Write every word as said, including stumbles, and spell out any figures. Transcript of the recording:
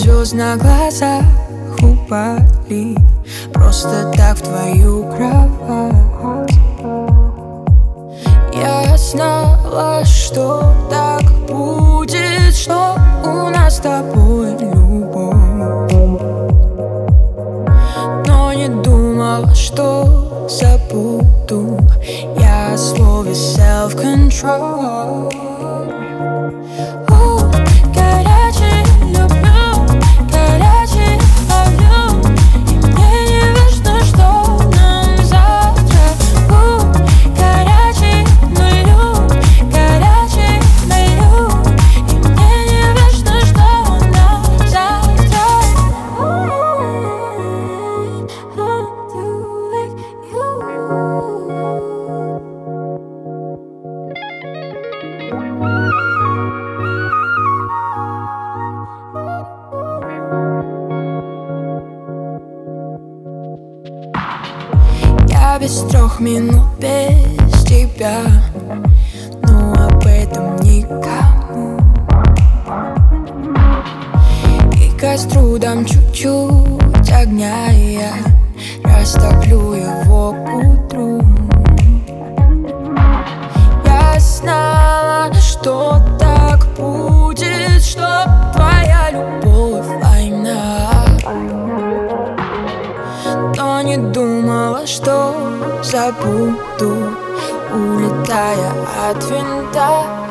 звезд на глазах упали просто так в твою кровать. Я знала, что так будет, что у нас с тобой любовь, но не думала, что забуду я о слове self-control. Я без трех минут без тебя, но об этом никому. И костру дам чуть-чуть огня, и я растоплю его к утру. Я знала, что так будет, что твоя любовь война, но не думала, что забуду, улетая от винта.